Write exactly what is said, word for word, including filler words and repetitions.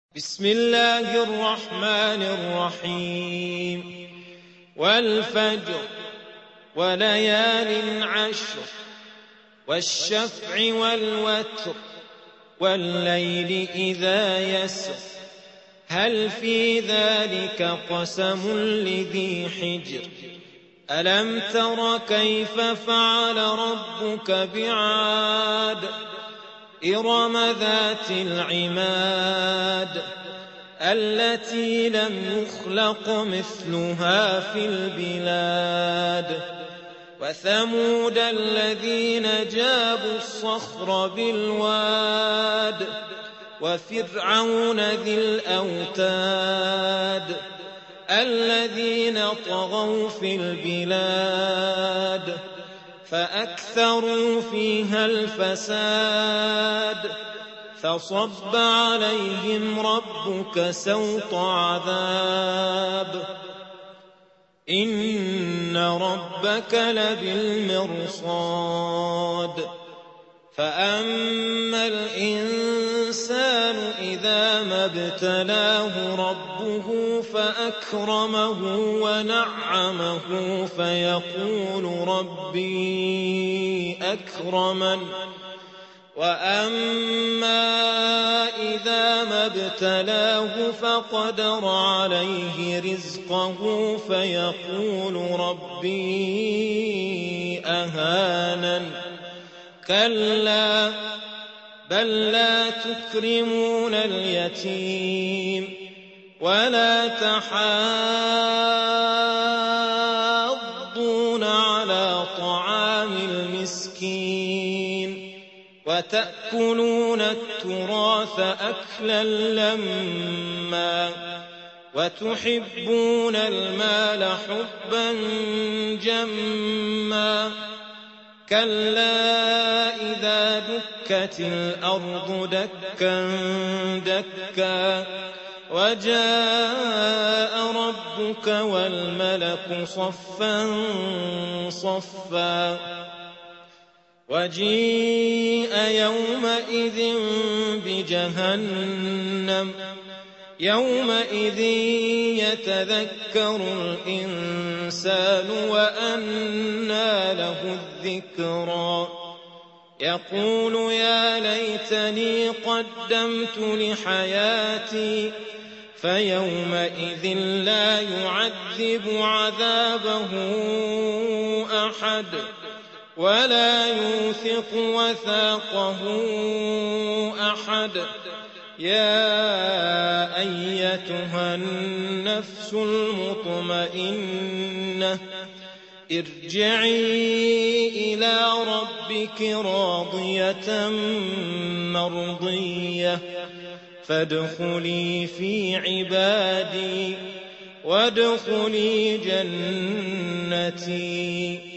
بسم الله الرحمن الرحيم والفجر وليال عشر والشفع والوتر والليل إذا يسر هل في ذلك قسم لذي حجر ألم تر كيف فعل ربك بعاد إرم ذات العماد التي لم يخلق مثلها في البلاد وثمود الذين جابوا الصخر بالواد وفرعون ذي الأوتاد الذين طغوا في البلاد فأكثروا فيها الفساد فصب عليهم ربك سوط عذاب إن ربك لبالمرصاد فأما الإنسان إذا ما ابتلاه ربه فأكرمه ونعمه فيقول ربي أكرمن وأما إذا ما ابتلاه فقدر عليه رزقه فيقول ربي أهانن كلا بل لا تكرمون اليتيم ولا تحاضون على طعام المسكين وتأكلون التراث أكلا لما وتحبون المال حبا جما كلا إذا دكت الأرض دكا دكا وجاء ربك والملك صفا صفا وجيء يومئذ بجهنم يومئذ يتذكر الإنسان وأنى له الذكرى يقول يا ليتني قدمت لحياتي فيومئذ لا يعذب عذابه أحد ولا يوثق وثاقه أحد يا أيتها النفس المطمئنة ارجعي إلى ربك راضية مرضية فادخلي في عبادي وادخلي جنتي